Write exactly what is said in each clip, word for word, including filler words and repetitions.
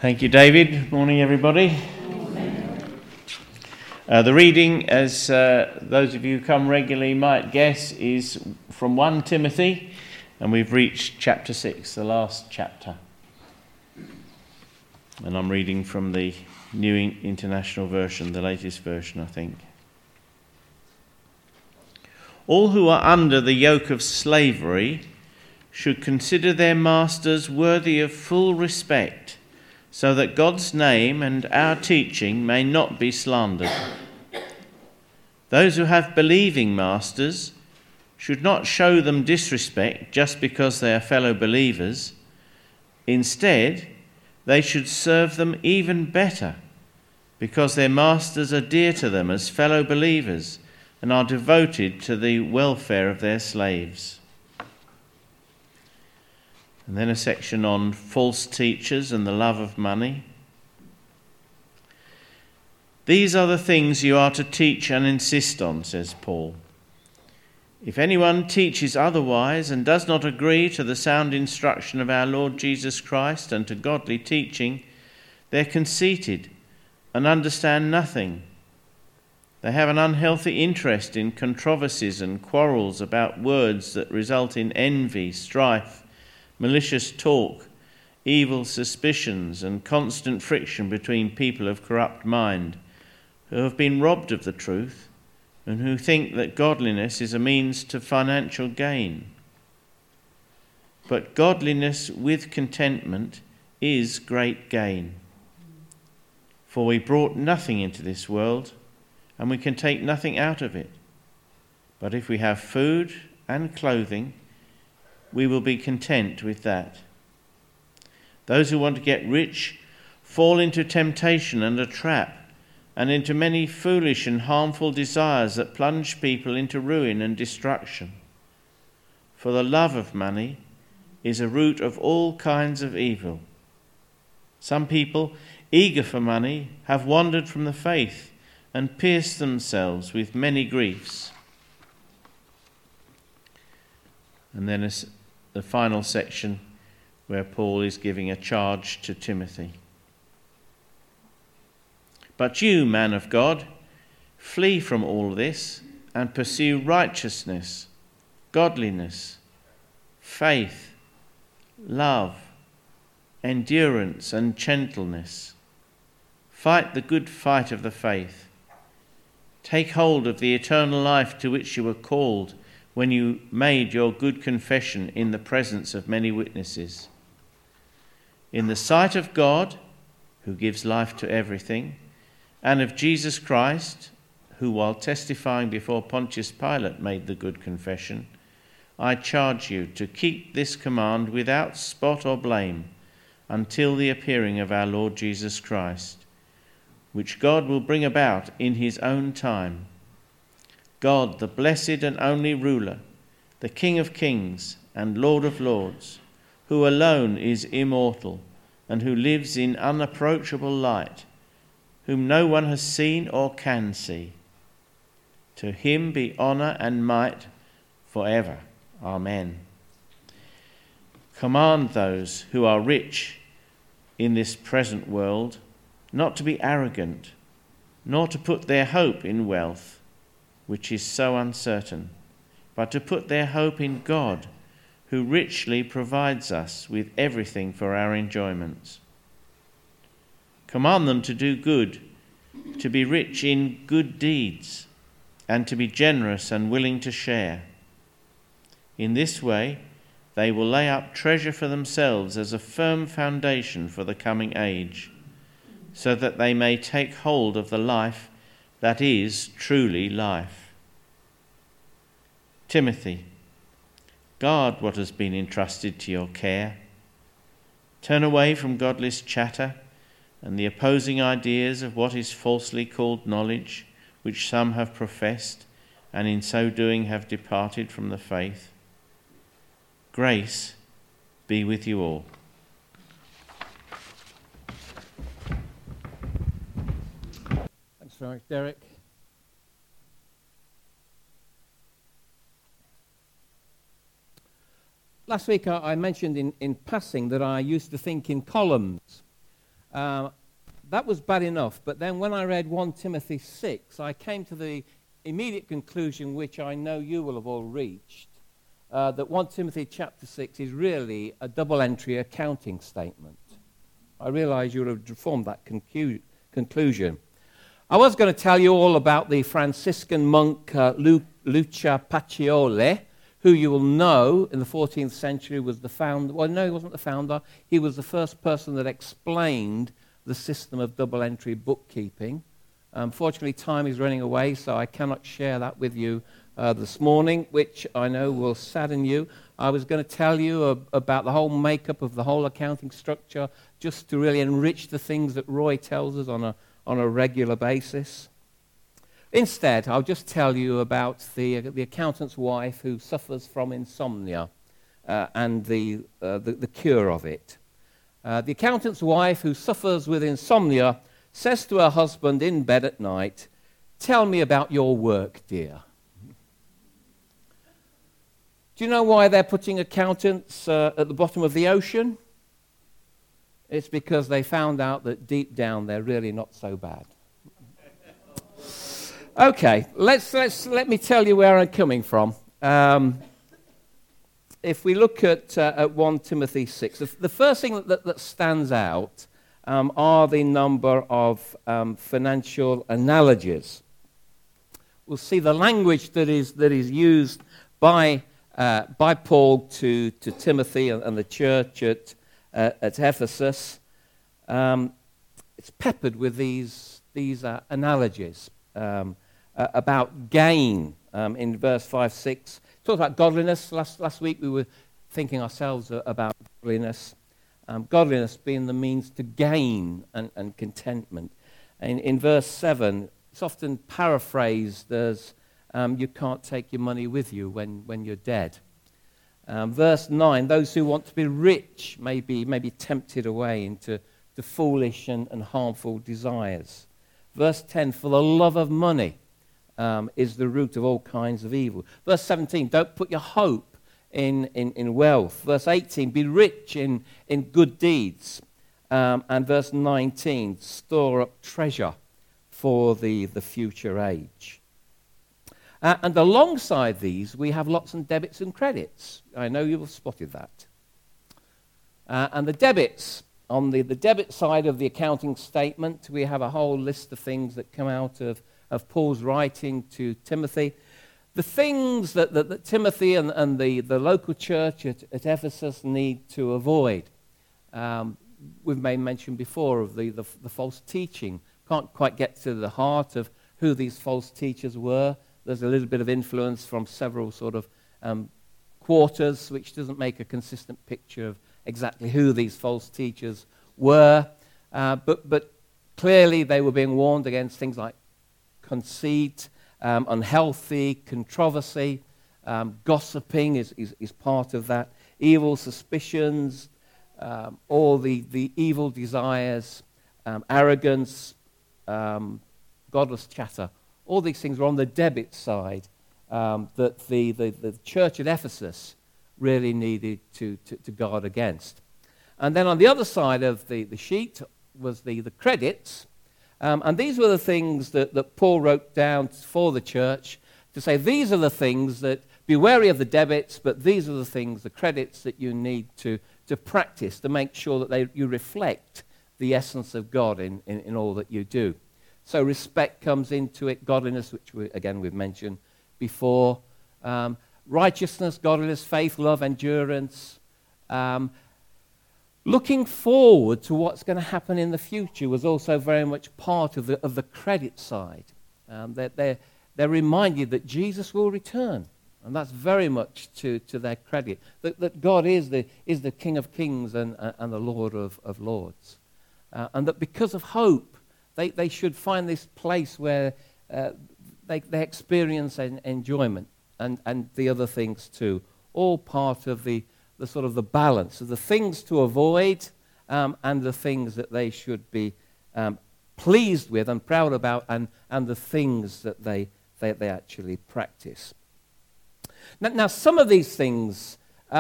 Thank you, David. Morning, everybody. Uh, the reading, as uh, those of you who come regularly might guess, is from First Timothy, and we've reached chapter six, the last chapter. And I'm reading from the New International Version, the latest version, I think. All who are under the yoke of slavery should consider their masters worthy of full respect, so that God's name and our teaching may not be slandered. Those who have believing masters should not show them disrespect just because they are fellow believers. Instead, they should serve them even better, because their masters are dear to them as fellow believers and are devoted to the welfare of their slaves. And then a section on false teachers and the love of money. These are the things you are to teach and insist on, says Paul. If anyone teaches otherwise and does not agree to the sound instruction of our Lord Jesus Christ and to godly teaching, they're conceited and understand nothing. They have an unhealthy interest in controversies and quarrels about words that result in envy, strife, malicious talk, evil suspicions, and constant friction between people of corrupt mind, who have been robbed of the truth and who think that godliness is a means to financial gain. But godliness with contentment is great gain. For we brought nothing into this world, and we can take nothing out of it. But if we have food and clothing, we will be content with that. Those who want to get rich fall into temptation and a trap, and into many foolish and harmful desires that plunge people into ruin and destruction. For the love of money is a root of all kinds of evil. Some people, eager for money, have wandered from the faith and pierced themselves with many griefs. And then a the final section where Paul is giving a charge to Timothy. But you, man of God, flee from all this and pursue righteousness, godliness, faith, love, endurance, and gentleness. Fight the good fight of the faith. Take hold of the eternal life to which you were called when you made your good confession in the presence of many witnesses. In the sight of God, who gives life to everything, and of Jesus Christ, who while testifying before Pontius Pilate made the good confession, I charge you to keep this command without spot or blame until the appearing of our Lord Jesus Christ, which God will bring about in his own time. God, the blessed and only ruler, the King of kings and Lord of lords, who alone is immortal and who lives in unapproachable light, whom no one has seen or can see. To him be honour and might forever. Amen. Command those who are rich in this present world not to be arrogant, nor to put their hope in wealth, which is so uncertain, but to put their hope in God, who richly provides us with everything for our enjoyments. Command them to do good, to be rich in good deeds, and to be generous and willing to share. In this way, they will lay up treasure for themselves as a firm foundation for the coming age, so that they may take hold of the life that is truly life. Timothy, guard what has been entrusted to your care. Turn away from godless chatter and the opposing ideas of what is falsely called knowledge, which some have professed, and in so doing have departed from the faith. Grace be with you all. Thanks very much, Derek. Last week I mentioned in, in passing that I used to think in columns. Uh, that was bad enough, but then when I read First Timothy six, I came to the immediate conclusion, which I know you will have all reached, uh, that First Timothy chapter six is really a double-entry accounting statement. I realize you would have formed that concu- conclusion. I was going to tell you all about the Franciscan monk uh, Lu- Lucia Pacioli, who you will know in the fourteenth century was the founder. Well, no, he wasn't the founder. He was the first person that explained the system of double-entry bookkeeping. Unfortunately, time is running away, so I cannot share that with you uh, this morning, which I know will sadden you. I was going to tell you uh, about the whole makeup of the whole accounting structure, just to really enrich the things that Roy tells us on a, on a regular basis. Instead, I'll just tell you about the, uh, the accountant's wife who suffers from insomnia uh, and the, uh, the, the cure of it. Uh, the accountant's wife who suffers with insomnia says to her husband in bed at night, "Tell me about your work, dear." Do you know why they're putting accountants uh, at the bottom of the ocean? It's because they found out that deep down they're really not so bad. Okay, let's, let's, let me tell you where I'm coming from. Um, if we look at, uh, at First Timothy six, the, the first thing that, that stands out um, are the number of um, financial analogies. We'll see the language that is, that is used by, uh, by Paul to, to Timothy and, and the church at, uh, at Ephesus. Um, it's peppered with these, these uh, analogies. Um, uh, about gain um, in verse five, six. Talked about godliness. Last, last week we were thinking ourselves uh, about godliness. Um, godliness being the means to gain and, and contentment. And in verse seven, it's often paraphrased as um, you can't take your money with you when, when you're dead. Um, verse nine, those who want to be rich may be, may be tempted away into to foolish and, and harmful desires. Verse ten, for the love of money um, is the root of all kinds of evil. Verse seventeen, don't put your hope in, in, in wealth. Verse eighteen, be rich in, in good deeds. Um, and verse nineteen, store up treasure for the, the future age. Uh, and alongside these, we have lots of debits and credits. I know you've spotted that. Uh, and the debits, on the, the debit side of the accounting statement, we have a whole list of things that come out of, of Paul's writing to Timothy. The things that, that, that Timothy and, and the, the local church at, at Ephesus need to avoid. Um, we've made mention before of the, the, the false teaching. Can't quite get to the heart of who these false teachers were. There's a little bit of influence from several sort of um, quarters, which doesn't make a consistent picture of exactly who these false teachers were. Uh, but, but clearly they were being warned against things like conceit, um, unhealthy controversy, um, gossiping is, is, is part of that, evil suspicions, um, all the, the evil desires, um, arrogance, um, godless chatter. All these things were on the debit side um, that the, the, the church at Ephesus really needed to, to, to guard against. And then on the other side of the, the sheet was the, the credits. Um, and these were the things that, that Paul wrote down for the church to say, these are the things that, be wary of the debits, but these are the things, the credits that you need to, to practice to make sure that they, you reflect the essence of God in, in, in all that you do. So respect comes into it, godliness, which we, again we've mentioned before, um, righteousness, godliness, faith, love, endurance. Um, looking forward to what's going to happen in the future was also very much part of the, of the credit side. Um, they're, they're, they're reminded that Jesus will return, and that's very much to, to their credit, that, that God is the, is the King of kings and, and the Lord of, of lords. Uh, and that because of hope, They, they should find this place where uh, they, they experience an enjoyment and, and the other things too, all part of the, the sort of the balance of the things to avoid um, and the things that they should be um, pleased with and proud about and, and the things that they, they, they actually practice. Now, now, some of these things, um,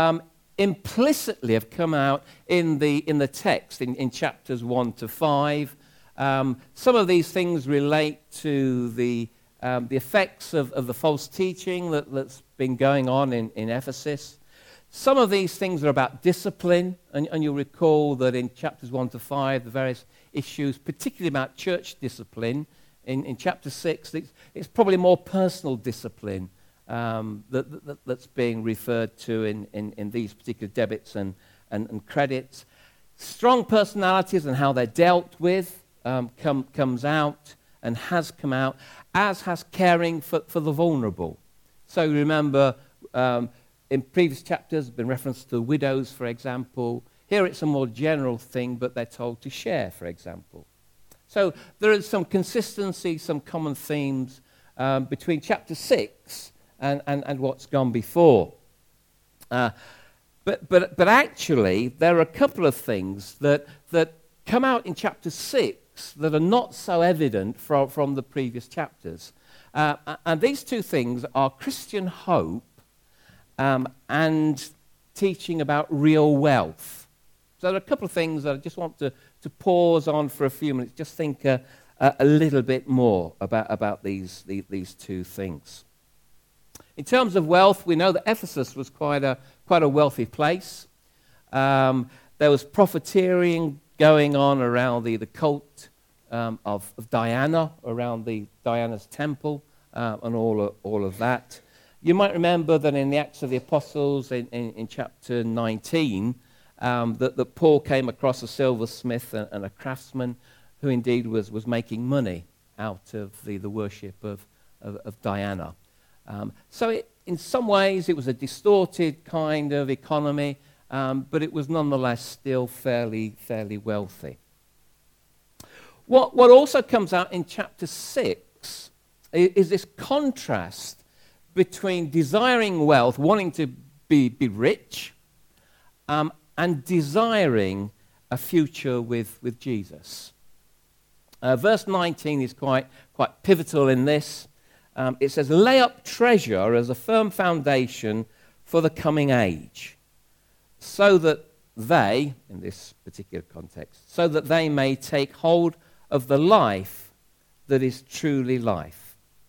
implicitly have come out in the, in the text, in, in chapters one to five. Um, some of these things relate to the, um, the effects of, of the false teaching that, that's been going on in, in Ephesus. Some of these things are about discipline, and, and you'll recall that in chapters one to five, the various issues, particularly about church discipline. In, in chapter six, it's, it's probably more personal discipline um, that, that, that's being referred to in, in, in these particular debits and, and, and credits. Strong personalities and how they're dealt with um, come, comes out and has come out, as has caring for, for the vulnerable. So remember, um, in previous chapters, been reference to widows, for example. Here it's a more general thing, but they're told to share, for example. So there is some consistency, some common themes um, between chapter six and, and, and what's gone before. Uh, but, but, but actually, there are a couple of things that, that come out in chapter six that are not so evident from, from the previous chapters. Uh, and these two things are Christian hope Um, and teaching about real wealth. So there are a couple of things that I just want to, to pause on for a few minutes, just think uh, uh, a little bit more about, about these, the, these two things. In terms of wealth, we know that Ephesus was quite a, quite a wealthy place. Um, there was profiteering going on around the, the cult um, of, of Diana, around the Diana's temple, uh, and all of, all of that. You might remember that in the Acts of the Apostles, in, in, in chapter nineteen, um, that, that Paul came across a silversmith and, and a craftsman who indeed was, was making money out of the, the worship of, of, of Diana. Um, so it, in some ways it was a distorted kind of economy, um, but it was nonetheless still fairly, fairly wealthy. What, what also comes out in chapter six is, is this contrast between desiring wealth, wanting to be, be rich, um, and desiring a future with, with Jesus. Uh, verse nineteen is quite, quite pivotal in this. Um, it says, lay up treasure as a firm foundation for the coming age, so that they, in this particular context, so that they may take hold of the life that is truly life.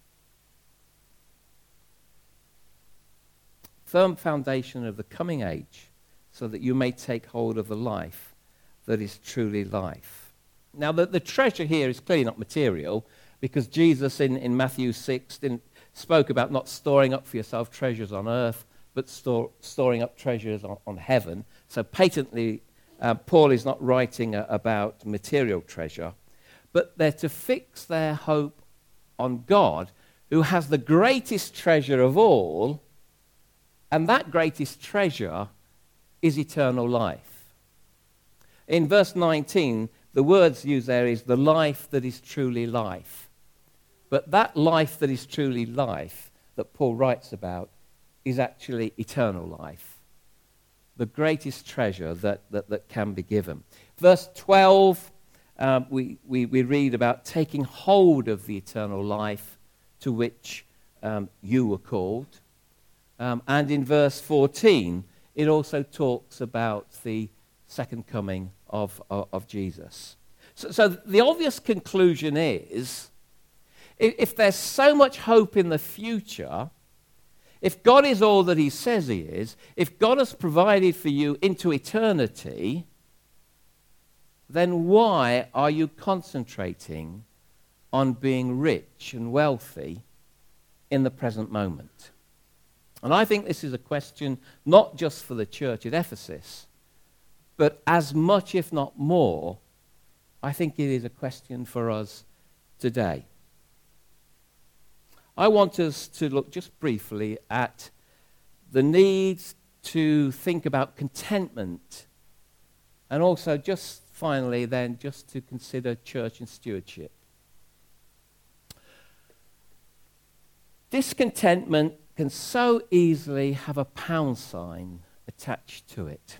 Firm foundation of the coming age, so that you may take hold of the life that is truly life. Now, the, the treasure here is clearly not material, because Jesus in, in Matthew six didn't, spoke about not storing up for yourself treasures on earth, but store, storing up treasures on, on heaven. So patently, uh, Paul is not writing a, about material treasure, but they're to fix their hope on God, who has the greatest treasure of all. And that greatest treasure is eternal life. In verse nineteen, the words used there is the life that is truly life. But that life that is truly life that Paul writes about is actually eternal life. The greatest treasure that, that, that can be given. Verse twelve, um, we, we, we read about taking hold of the eternal life to which um, you were called. Um, and in verse fourteen, it also talks about the second coming of, of, of Jesus. So, so the obvious conclusion is, if, if there's so much hope in the future, if God is all that he says he is, if God has provided for you into eternity, then why are you concentrating on being rich and wealthy in the present moment? And I think this is a question not just for the church at Ephesus, but as much, if not more, I think it is a question for us today. I want us to look just briefly at the need to think about contentment, and also just finally then just to consider church and stewardship. Discontentment can so easily have a pound sign attached to it.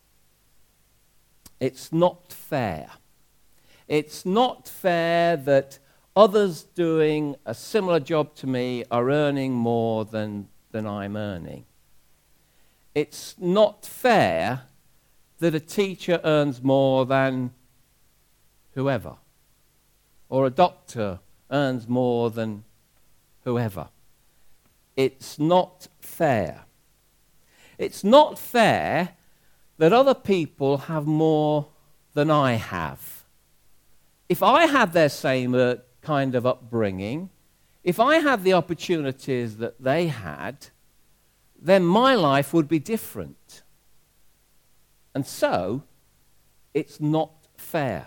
It's not fair. It's not fair that others doing a similar job to me are earning more than, than I'm earning. It's not fair that a teacher earns more than whoever, or a doctor earns more than whoever. It's not fair. It's not fair that other people have more than I have. If I had their same uh, kind of upbringing, if I had the opportunities that they had, then my life would be different. And so, it's not fair.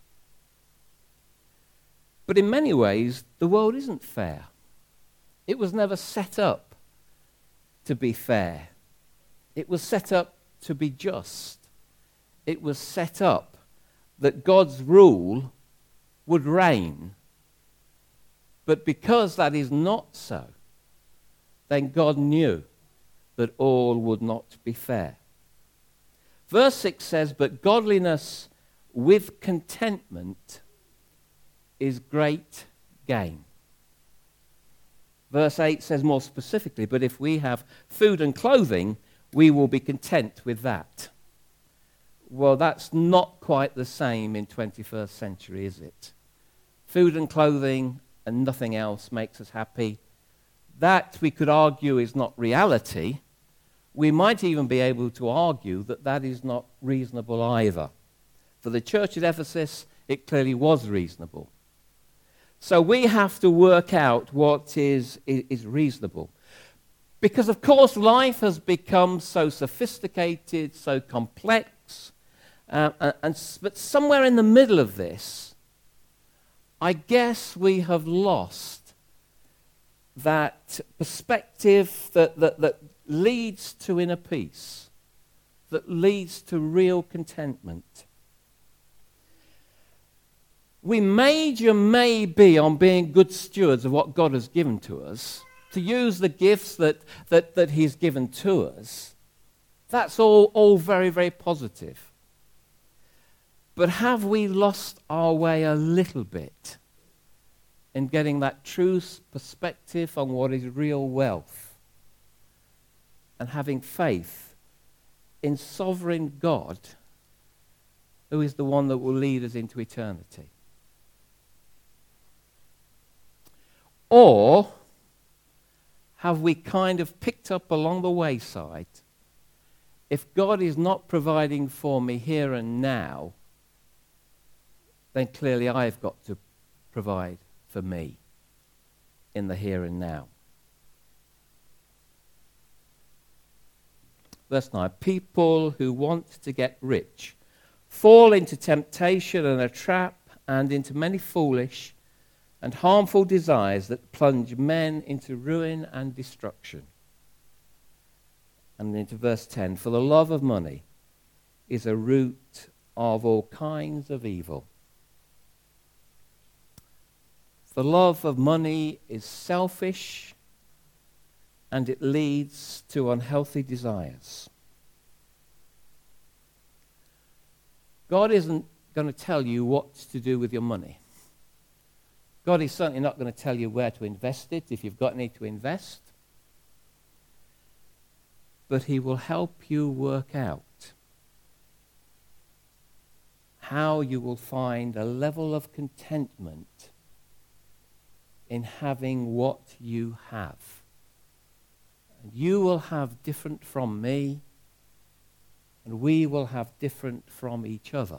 But in many ways, the world isn't fair. It was never set up to be fair. It was set up to be just. It was set up that God's rule would reign. But because that is not so, then God knew that all would not be fair. Verse six says, "But godliness with contentment is great gain." Verse eight says more specifically, "But if we have food and clothing, we will be content with that." Well, that's not quite the same in twenty-first century, is it? Food and clothing and nothing else makes us happy. That, we could argue, is not reality. We might even be able to argue that that is not reasonable either. For the church at Ephesus, it clearly was reasonable. So we have to work out what is, is reasonable. Because, of course, life has become so sophisticated, so complex, uh, and, and, but somewhere in the middle of this, I guess we have lost that perspective that, that, that leads to inner peace, that leads to real contentment. We major may be on being good stewards of what God has given to us, to use the gifts that, that, that he's given to us. That's all, all very, very positive. But have we lost our way a little bit in getting that true perspective on what is real wealth and having faith in sovereign God, who is the one that will lead us into eternity? Or have we kind of picked up along the wayside, if God is not providing for me here and now, then clearly I've got to provide for me in the here and now. Verse nine, "People who want to get rich fall into temptation and a trap, and into many foolish and harmful desires that plunge men into ruin and destruction." And into verse ten, "For the love of money is a root of all kinds of evil." The love of money is selfish, and it leads to unhealthy desires. God isn't going to tell you what to do with your money. God is certainly not going to tell you where to invest it, if you've got any to invest. But he will help you work out how you will find a level of contentment in having what you have. And you will have different from me, and we will have different from each other.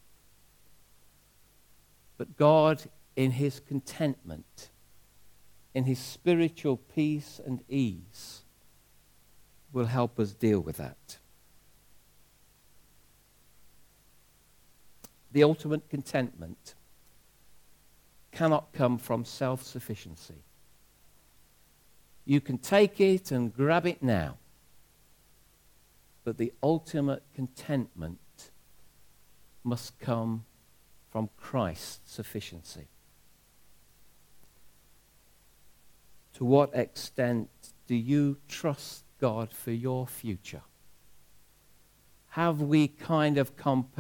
But God, in his contentment, in his spiritual peace and ease, will help us deal with that. The ultimate contentment cannot come from self-sufficiency. You can take it and grab it now, but the ultimate contentment must come from Christ's sufficiency. To what extent do you trust God for your future? Have we kind of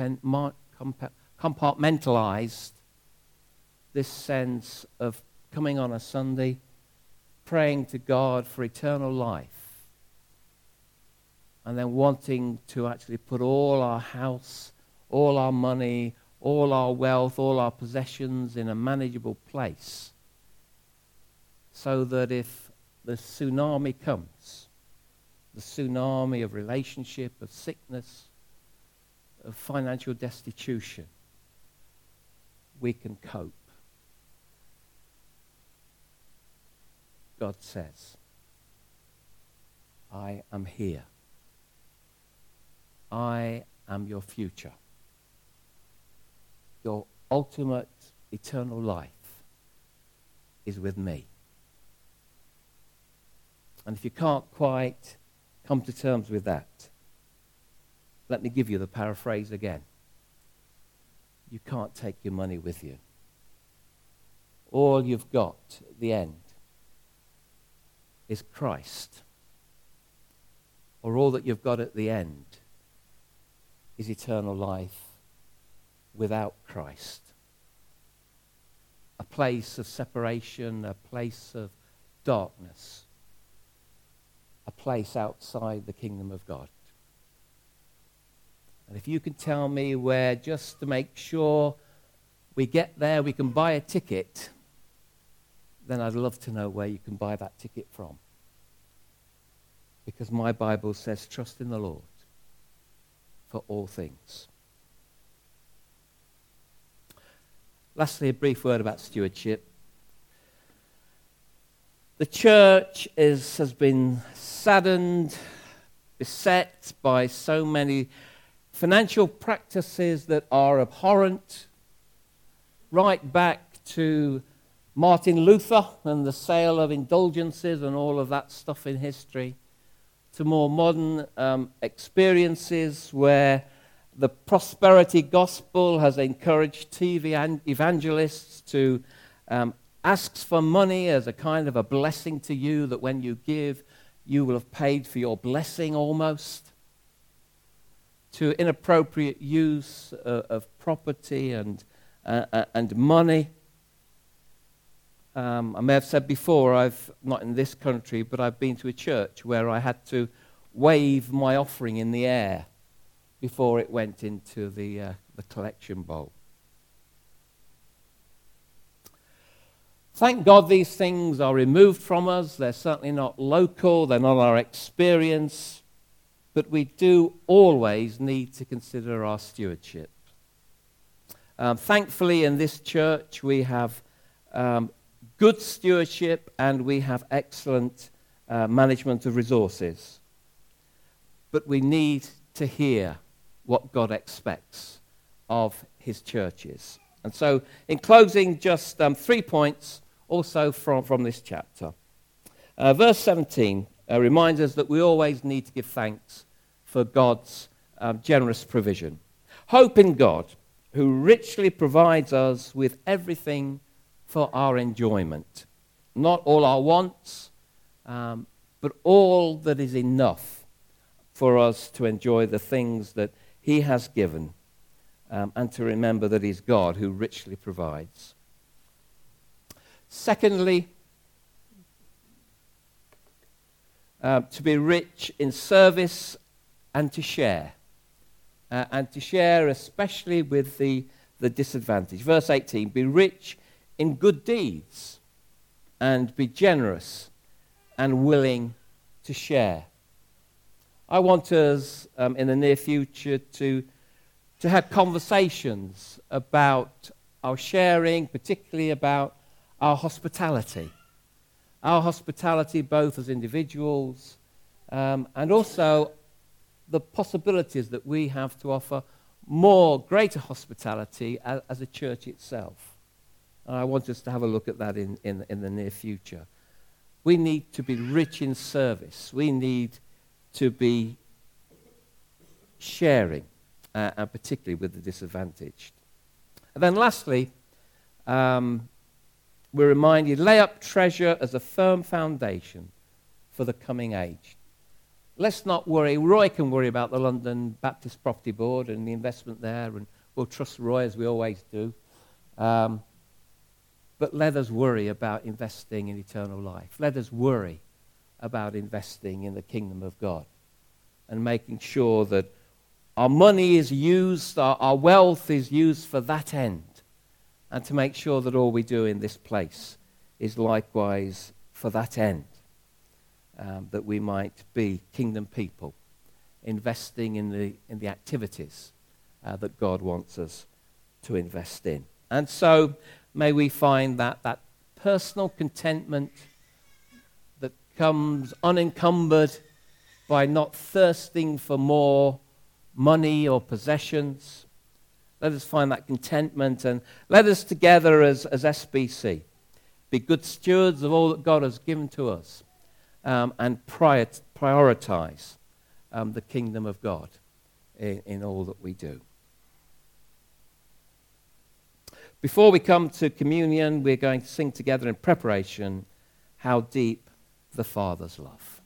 compartmentalized this sense of coming on a Sunday, praying to God for eternal life, and then wanting to actually put all our house, all our money, all our wealth, all our possessions in a manageable place, so that if the tsunami comes, the tsunami of relationship, of sickness, of financial destitution, we can cope. God says, I am here. I am your future. Your ultimate eternal life is with me. And if you can't quite come to terms with that, let me give you the paraphrase again. You can't take your money with you. All you've got at the end is Christ. Or all that you've got at the end is eternal life without Christ. A place of separation, a place of darkness, a place outside the kingdom of God. And if you can tell me where, just to make sure we get there, we can buy a ticket, then I'd love to know where you can buy that ticket from. Because my Bible says, trust in the Lord for all things. Lastly, a brief word about stewardship. The church is, has been saddened, beset by so many financial practices that are abhorrent, right back to Martin Luther and the sale of indulgences and all of that stuff in history, to more modern um, experiences where the prosperity gospel has encouraged T V evangelists to um, ask for money as a kind of a blessing to you, that when you give, you will have paid for your blessing almost, to inappropriate use uh, of property and, uh, and money. Um, I may have said before, I've not in this country, but I've been to a church where I had to wave my offering in the air before it went into the, uh, the collection bowl. Thank God these things are removed from us. They're certainly not local. They're not our experience. But we do always need to consider our stewardship. Um, thankfully, in this church, we have um, good stewardship and we have excellent uh, management of resources. But we need to hear what God expects of his churches. And so, in closing, just um, three points also from, from this chapter. Uh, verse seventeen uh, reminds us that we always need to give thanks for God's um, generous provision. Hope in God, who richly provides us with everything for our enjoyment. Not all our wants, um, but all that is enough for us to enjoy the things that he has given, um, and to remember that he's God who richly provides. Secondly, uh, to be rich in service and to share. Uh, and to share especially with the, the disadvantaged. Verse eighteen, be rich in good deeds and be generous and willing to share. I want us um, in the near future to, to have conversations about our sharing, particularly about our hospitality. Our hospitality both as individuals um, and also the possibilities that we have to offer more, greater hospitality as, as a church itself. And I want us to have a look at that in, in, in the near future. We need to be rich in service. We need to be sharing, uh, and particularly with the disadvantaged. And then lastly, um, we're reminded, lay up treasure as a firm foundation for the coming age. Let's not worry. Roy can worry about the London Baptist Property Board and the investment there, and we'll trust Roy as we always do. Um, but let us worry about investing in eternal life. Let us worry about investing in the kingdom of God. and making sure that our money is used, our, our wealth is used for that end, and to make sure that all we do in this place is likewise for that end, um, that we might be kingdom people, investing in the, in the activities uh, that God wants us to invest in. And so may we find that, that personal contentment that comes unencumbered by not thirsting for more money or possessions. Let us find that contentment, and let us together as, as S B C be good stewards of all that God has given to us, um, and prior, prioritize um, the kingdom of God in, in all that we do. Before we come to communion, we're going to sing together in preparation, How Deep the Father's Love.